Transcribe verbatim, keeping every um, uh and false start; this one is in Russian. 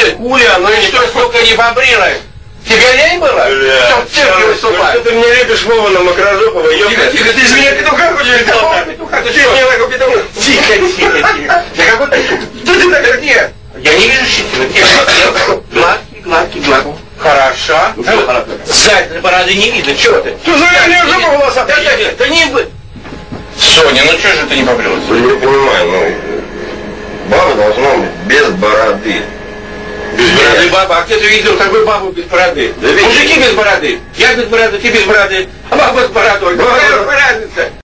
Уля, ну и что, сука, не побрилась? Тебе лень было? Бля, что в цирке выступать? Что ты мне лепишь, Вова, на Макрозопова, ёпта? Тихо, тихо, ты из меня петуха хочешь сделать? Какого петуха? Ты что? Ты петуха? Тихо, тихо, тихо. Да какой ты? Что ты так, где? Я не вижу щетины. Гладкий, гладкий, гладкий. Хорошо. Сзади бороды не видно, чего ты? Что за я уже по волосам? Да, да, да, не бы. Соня, ну что же ты не побрилась? Я не понимаю, ну... Баба должна быть без бороды. Без бороды баба? А где ты видел такую бабу без бороды? Да мужики без бороды. Я без бороды, ты без бороды. А баба с бородой. Какая разница?